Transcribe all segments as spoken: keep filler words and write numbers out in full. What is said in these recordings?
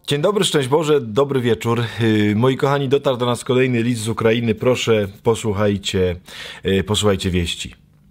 Dzień dobry, szczęść Boże, dobry wieczór. Moi kochani, dotarł do nas kolejny list z Ukrainy. Proszę, posłuchajcie, posłuchajcie wieści.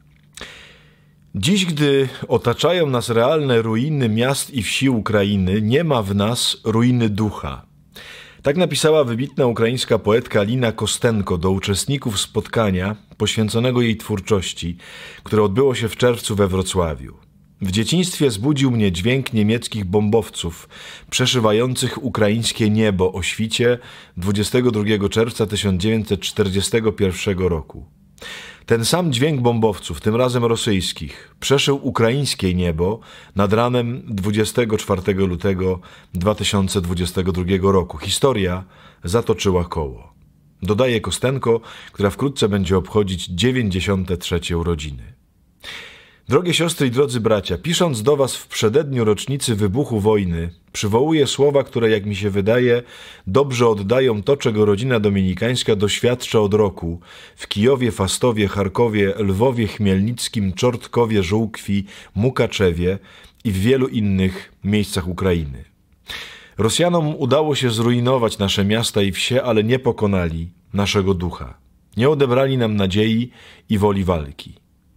Dziś, gdy otaczają nas realne ruiny miast i wsi Ukrainy, nie ma w nas ruiny ducha. Tak napisała wybitna ukraińska poetka Lina Kostenko do uczestników spotkania poświęconego jej twórczości, które odbyło się w czerwcu we Wrocławiu. W dzieciństwie zbudził mnie dźwięk niemieckich bombowców przeszywających ukraińskie niebo o świcie dwudziestego drugiego czerwca tysiąc dziewięćset czterdziestego pierwszego roku. Ten sam dźwięk bombowców, tym razem rosyjskich, przeszył ukraińskie niebo nad ranem dwudziestego czwartego lutego dwa tysiące dwudziestego drugiego roku. Historia zatoczyła koło. Dodaje Kostenko, która wkrótce będzie obchodzić dziewięćdziesiąte trzecie urodziny. Drogie siostry i drodzy bracia, pisząc do was w przededniu rocznicy wybuchu wojny, przywołuję słowa, które, jak mi się wydaje, dobrze oddają to, czego rodzina dominikańska doświadcza od roku w Kijowie, Fastowie, Charkowie, Lwowie, Chmielnickim, Czortkowie, Żółkwi, Mukaczewie i w wielu innych miejscach Ukrainy. Rosjanom udało się zrujnować nasze miasta i wsie, ale nie pokonali naszego ducha. Nie odebrali nam nadziei i woli walki.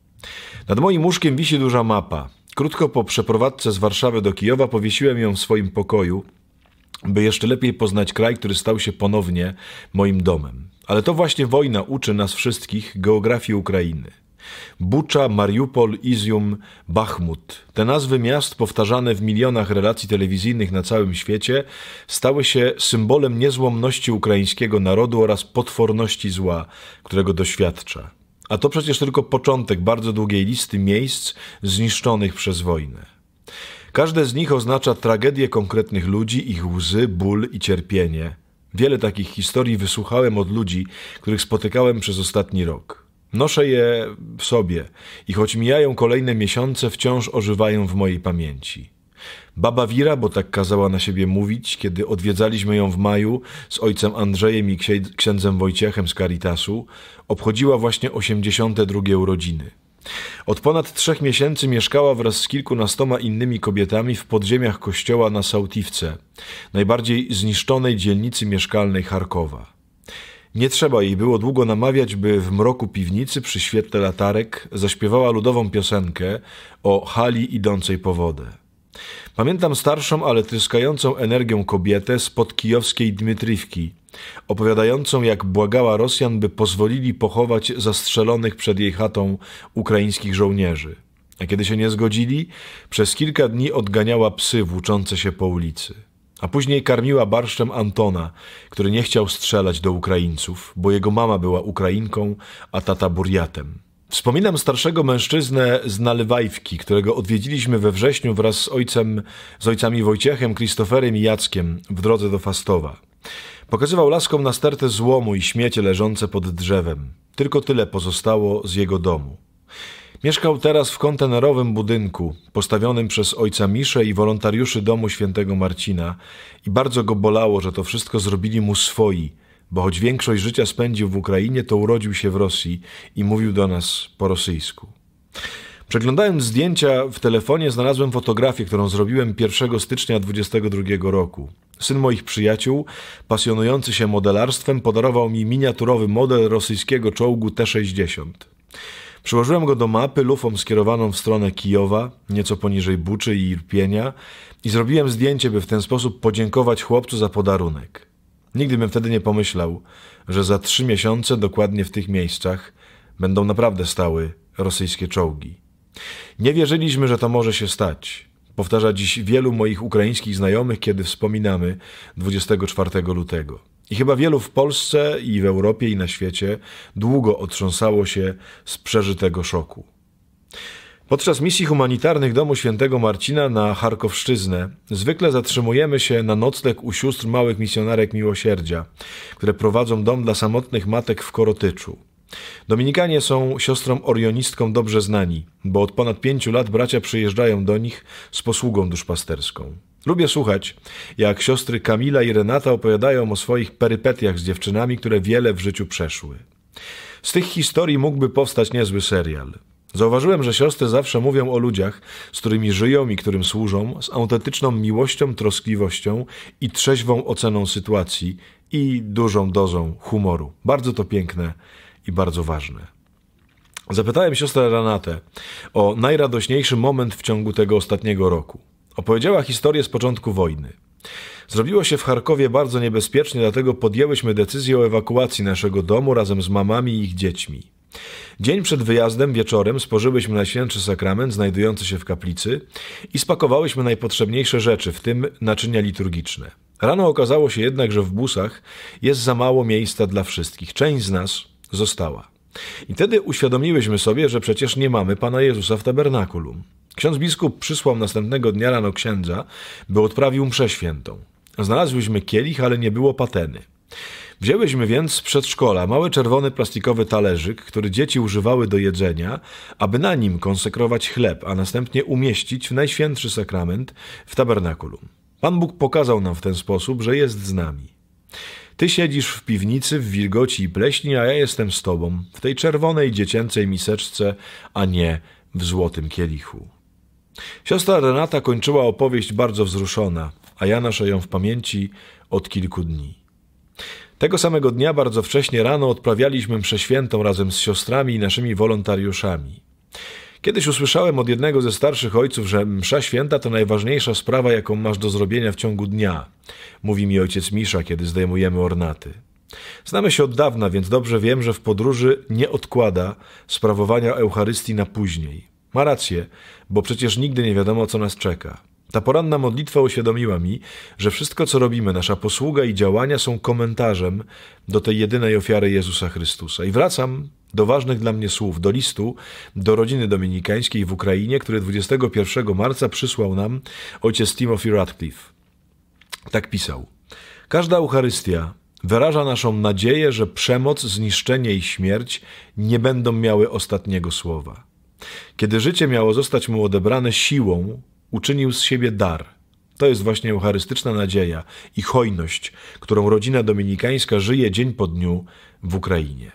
Nad moim łóżkiem wisi duża mapa. Krótko po przeprowadzce z Warszawy do Kijowa powiesiłem ją w swoim pokoju, by jeszcze lepiej poznać kraj, który stał się ponownie moim domem. Ale to właśnie wojna uczy nas wszystkich geografii Ukrainy. Bucza, Mariupol, Izium, Bachmut. Te nazwy miast, powtarzane w milionach relacji telewizyjnych na całym świecie, stały się symbolem niezłomności ukraińskiego narodu oraz potworności zła, którego doświadcza. A to przecież tylko początek bardzo długiej listy miejsc zniszczonych przez wojnę. Każde z nich oznacza tragedię konkretnych ludzi, ich łzy, ból i cierpienie. Wiele takich historii wysłuchałem od ludzi, których spotykałem przez ostatni rok. Noszę je w sobie i choć mijają kolejne miesiące, wciąż ożywają w mojej pamięci. Baba Wira, bo tak kazała na siebie mówić, kiedy odwiedzaliśmy ją w maju z ojcem Andrzejem i księdzem Wojciechem z Caritasu, obchodziła właśnie osiemdziesiąte drugie urodziny. Od ponad trzech miesięcy mieszkała wraz z kilkunastoma innymi kobietami w podziemiach kościoła na Sałtiwce, najbardziej zniszczonej dzielnicy mieszkalnej Charkowa. Nie trzeba jej było długo namawiać, by w mroku piwnicy przy świetle latarek zaśpiewała ludową piosenkę o hali idącej po wodę. Pamiętam starszą, ale tryskającą energią kobietę spod kijowskiej Dmytrywki, opowiadającą, jak błagała Rosjan, by pozwolili pochować zastrzelonych przed jej chatą ukraińskich żołnierzy. A kiedy się nie zgodzili, przez kilka dni odganiała psy włóczące się po ulicy. A później karmiła barszczem Antona, który nie chciał strzelać do Ukraińców, bo jego mama była Ukrainką, a tata Burjatem. Wspominam starszego mężczyznę z Nalewajwki, którego odwiedziliśmy we wrześniu wraz z ojcem, z ojcami Wojciechem, Krzysztoferem i Jackiem w drodze do Fastowa. Pokazywał laskom na stertę złomu i śmiecie leżące pod drzewem. Tylko tyle pozostało z jego domu. Mieszkał teraz w kontenerowym budynku, postawionym przez ojca Miszę i wolontariuszy domu świętego Marcina i bardzo go bolało, że to wszystko zrobili mu swoi, bo choć większość życia spędził w Ukrainie, to urodził się w Rosji i mówił do nas po rosyjsku. Przeglądając zdjęcia w telefonie, znalazłem fotografię, którą zrobiłem pierwszego stycznia dwudziestego drugiego roku. Syn moich przyjaciół, pasjonujący się modelarstwem, podarował mi miniaturowy model rosyjskiego czołgu T sześćdziesiąt. Przyłożyłem go do mapy lufą skierowaną w stronę Kijowa, nieco poniżej Buczy i Irpienia, i zrobiłem zdjęcie, by w ten sposób podziękować chłopcu za podarunek. Nigdy bym wtedy nie pomyślał, że za trzy miesiące dokładnie w tych miejscach będą naprawdę stały rosyjskie czołgi. Nie wierzyliśmy, że to może się stać. Powtarza dziś wielu moich ukraińskich znajomych, kiedy wspominamy dwudziestego czwartego lutego. I chyba wielu w Polsce i w Europie i na świecie długo otrząsało się z przeżytego szoku. Podczas misji humanitarnych Domu Świętego Marcina na Charkowszczyznę zwykle zatrzymujemy się na nocleg u sióstr małych misjonarek miłosierdzia, które prowadzą dom dla samotnych matek w Korotyczu. Dominikanie są siostrom orionistkom dobrze znani, bo od ponad pięciu lat bracia przyjeżdżają do nich z posługą duszpasterską. Lubię słuchać, jak siostry Kamila i Renata opowiadają o swoich perypetiach z dziewczynami, które wiele w życiu przeszły. Z tych historii mógłby powstać niezły serial. Zauważyłem, że siostry zawsze mówią o ludziach, z którymi żyją i którym służą, z autentyczną miłością, troskliwością i trzeźwą oceną sytuacji i dużą dozą humoru. Bardzo to piękne i bardzo ważne. Zapytałem siostrę Renatę o najradośniejszy moment w ciągu tego ostatniego roku. Opowiedziała historię z początku wojny. Zrobiło się w Charkowie bardzo niebezpiecznie, dlatego podjęłyśmy decyzję o ewakuacji naszego domu razem z mamami i ich dziećmi. Dzień przed wyjazdem wieczorem spożyłyśmy Najświętszy Sakrament znajdujący się w kaplicy i spakowałyśmy najpotrzebniejsze rzeczy, w tym naczynia liturgiczne. Rano okazało się jednak, że w busach jest za mało miejsca dla wszystkich. Część z nas została. I wtedy uświadomiłyśmy sobie, że przecież nie mamy Pana Jezusa w tabernakulum. Ksiądz biskup przysłał następnego dnia rano księdza, by odprawił mszę świętą. Znalazłyśmy kielich, ale nie było pateny. Wzięłyśmy więc z przedszkola mały czerwony plastikowy talerzyk, który dzieci używały do jedzenia, aby na nim konsekrować chleb, a następnie umieścić w Najświętszy Sakrament w tabernakulum. Pan Bóg pokazał nam w ten sposób, że jest z nami. Ty siedzisz w piwnicy w wilgoci i pleśni, a ja jestem z tobą, w tej czerwonej dziecięcej miseczce, a nie w złotym kielichu. Siostra Renata kończyła opowieść bardzo wzruszona, a ja noszę ją w pamięci od kilku dni. Tego samego dnia bardzo wcześnie rano odprawialiśmy mszę świętą razem z siostrami i naszymi wolontariuszami. Kiedyś usłyszałem od jednego ze starszych ojców, że msza święta to najważniejsza sprawa, jaką masz do zrobienia w ciągu dnia. Mówi mi ojciec Misza, kiedy zdejmujemy ornaty. Znamy się od dawna, więc dobrze wiem, że w podróży nie odkłada sprawowania Eucharystii na później. Ma rację, bo przecież nigdy nie wiadomo, co nas czeka. Ta poranna modlitwa uświadomiła mi, że wszystko, co robimy, nasza posługa i działania są komentarzem do tej jedynej ofiary Jezusa Chrystusa. I wracam do ważnych dla mnie słów, do listu do rodziny dominikańskiej w Ukrainie, który dwudziestego pierwszego marca przysłał nam ojciec Timothy Radcliffe. Tak pisał. Każda Eucharystia wyraża naszą nadzieję, że przemoc, zniszczenie i śmierć nie będą miały ostatniego słowa. Kiedy życie miało zostać mu odebrane siłą, uczynił z siebie dar. To jest właśnie eucharystyczna nadzieja i hojność, którą rodzina dominikańska żyje dzień po dniu w Ukrainie.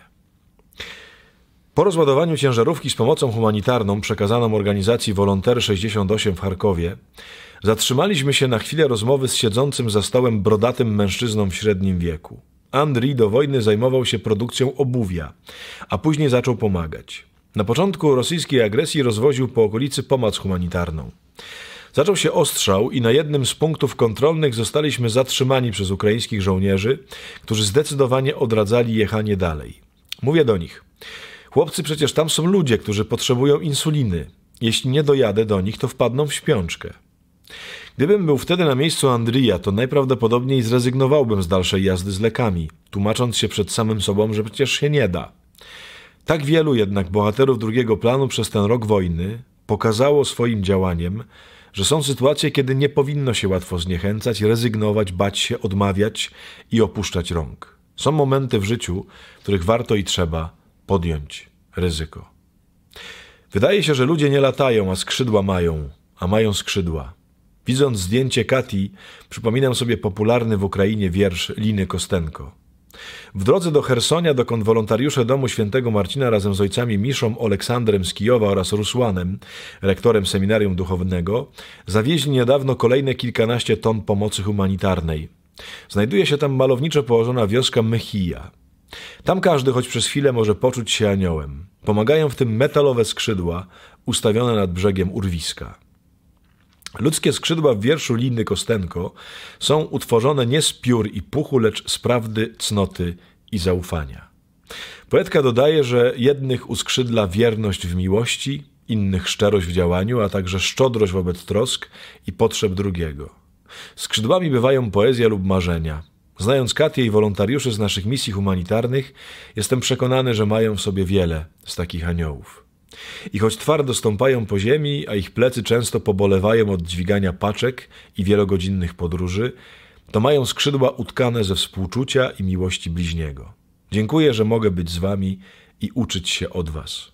Po rozładowaniu ciężarówki z pomocą humanitarną przekazaną organizacji Wolontery sześćdziesiąt osiem w Charkowie, zatrzymaliśmy się na chwilę rozmowy z siedzącym za stołem brodatym mężczyzną w średnim wieku. Andrii do wojny zajmował się produkcją obuwia, a później zaczął pomagać. Na początku rosyjskiej agresji rozwoził po okolicy pomoc humanitarną. Zaczął się ostrzał i na jednym z punktów kontrolnych zostaliśmy zatrzymani przez ukraińskich żołnierzy, którzy zdecydowanie odradzali jechanie dalej. Mówię do nich: chłopcy, przecież tam są ludzie, którzy potrzebują insuliny. Jeśli nie dojadę do nich, to wpadną w śpiączkę. Gdybym był wtedy na miejscu Andrija, to najprawdopodobniej zrezygnowałbym z dalszej jazdy z lekami, tłumacząc się przed samym sobą, że przecież się nie da. Tak wielu jednak bohaterów drugiego planu przez ten rok wojny pokazało swoim działaniem, że są sytuacje, kiedy nie powinno się łatwo zniechęcać, rezygnować, bać się, odmawiać i opuszczać rąk. Są momenty w życiu, w których warto i trzeba podjąć ryzyko. Wydaje się, że ludzie nie latają, a skrzydła mają, a mają skrzydła. Widząc zdjęcie Kati, przypominam sobie popularny w Ukrainie wiersz Liny Kostenko. W drodze do Chersonia, dokąd wolontariusze Domu Świętego Marcina razem z ojcami Miszą, Oleksandrem z Kijowa oraz Rusłanem, rektorem seminarium duchownego, zawieźli niedawno kolejne kilkanaście ton pomocy humanitarnej. Znajduje się tam malowniczo położona wioska Mechija. Tam każdy choć przez chwilę może poczuć się aniołem. Pomagają w tym metalowe skrzydła ustawione nad brzegiem urwiska. Ludzkie skrzydła w wierszu Liny Kostenko są utworzone nie z piór i puchu, lecz z prawdy, cnoty i zaufania. Poetka dodaje, że jednych uskrzydla wierność w miłości, innych szczerość w działaniu, a także szczodrość wobec trosk i potrzeb drugiego. Skrzydłami bywają poezja lub marzenia. Znając Katię i wolontariuszy z naszych misji humanitarnych, jestem przekonany, że mają w sobie wiele z takich aniołów. I choć twardo stąpają po ziemi, a ich plecy często pobolewają od dźwigania paczek i wielogodzinnych podróży, to mają skrzydła utkane ze współczucia i miłości bliźniego. Dziękuję, że mogę być z wami i uczyć się od was.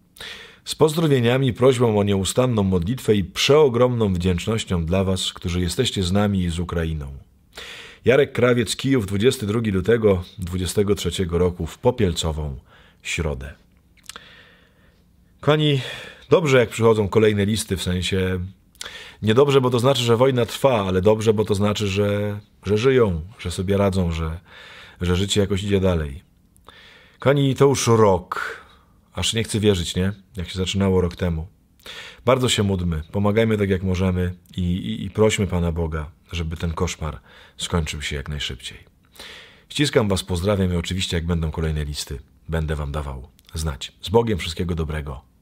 Z pozdrowieniami, prośbą o nieustanną modlitwę i przeogromną wdzięcznością dla was, którzy jesteście z nami i z Ukrainą. Jarek Krawiec, Kijów, dwudziestego drugiego lutego dwudziestego trzeciego roku w popielcową środę. Kochani, dobrze jak przychodzą kolejne listy, w sensie niedobrze, bo to znaczy, że wojna trwa, ale dobrze, bo to znaczy, że, że żyją, że sobie radzą, że, że życie jakoś idzie dalej. Kochani, to już rok, aż nie chcę wierzyć, nie? Jak się zaczynało rok temu. Bardzo się módlmy, pomagajmy tak jak możemy i, i, i prośmy Pana Boga, żeby ten koszmar skończył się jak najszybciej. Ściskam Was, pozdrawiam i oczywiście jak będą kolejne listy, będę Wam dawał znać. Z Bogiem, wszystkiego dobrego.